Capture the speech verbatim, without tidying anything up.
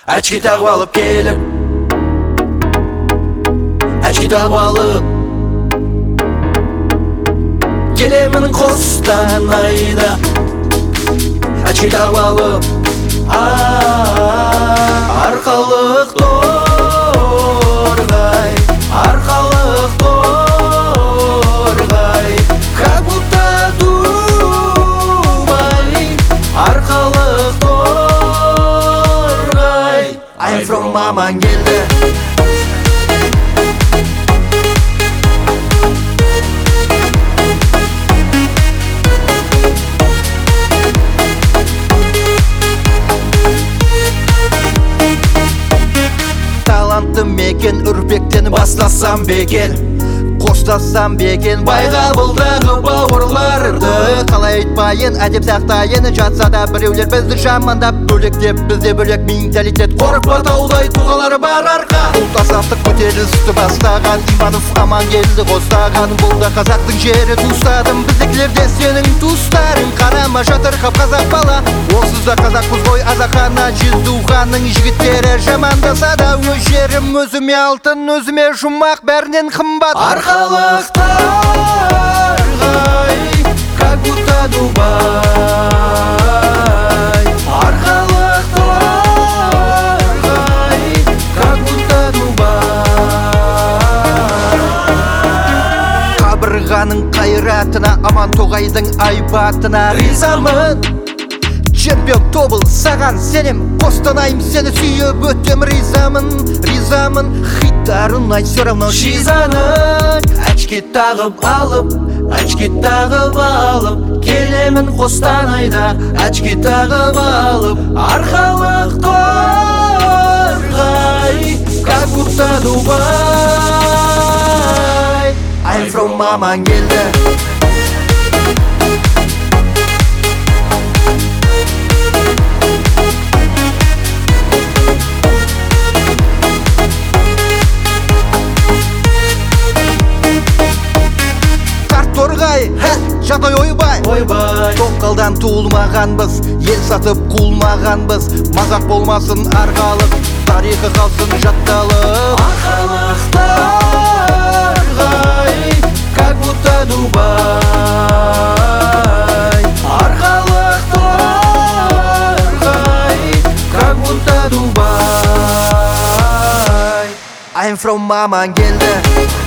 Очки тағып алып келіп, очки тағып алып келемін Қостанайда. Очки тағып алып, арқалық торғай, арқалық торғай, как будто Дубай, арқалық торғай. I'm from Амангелді. Талантты мекен, үрпектен бастасам бекен, қоштассам бекен Байғабылдағы бауырларды. Қалай айтпайын, әдеп сақтайын, жатса да біреулер бізді жамандап, бөлек деп бізде бөлек менталитет. Қорықпа таудай тұлғалары бар арқа, ұлт азаттық көтерілісті бастаған Иманов Амангелді қостаған. Бұл да қазақтың жері, туыстадым, біздікілерде сенің туыстарың. Қарама жатыр қап қазақ бала, онсыз да қазақпыз ғой азахана. Жездуханның жігіттері жамандаса да, өз жерім өзіме алтын, өзіме жұмақ, бәрінен қымбат. Арқалық торғай, как будто Дубай, арқалық торғай, как будто Дубай. Қабырғаның қайратына, Амантоғайдың айбатына ризамын. Чемпион тобыл саған сенем, Қостанайым сені сүйіп өтем. Ризамын, ризамын, хиттарын айт, все равно шизанын. Очки тағып алып, очки тағып алып келемін Қостанайда. Очки тағып алып, арқалық торғай, как будто Дубай. I'm from Амангелді. Торғай, жатай ойбай, ойбай. Тоқалдан туылмағанбыз, ел сатып қулмағанбыз. Мазақ болмасын арқалық, тарихы қалсын жатталып. Арқалық торғай, как будто Дубай, арқалық торғай, как будто Дубай. I'm from Амангелді.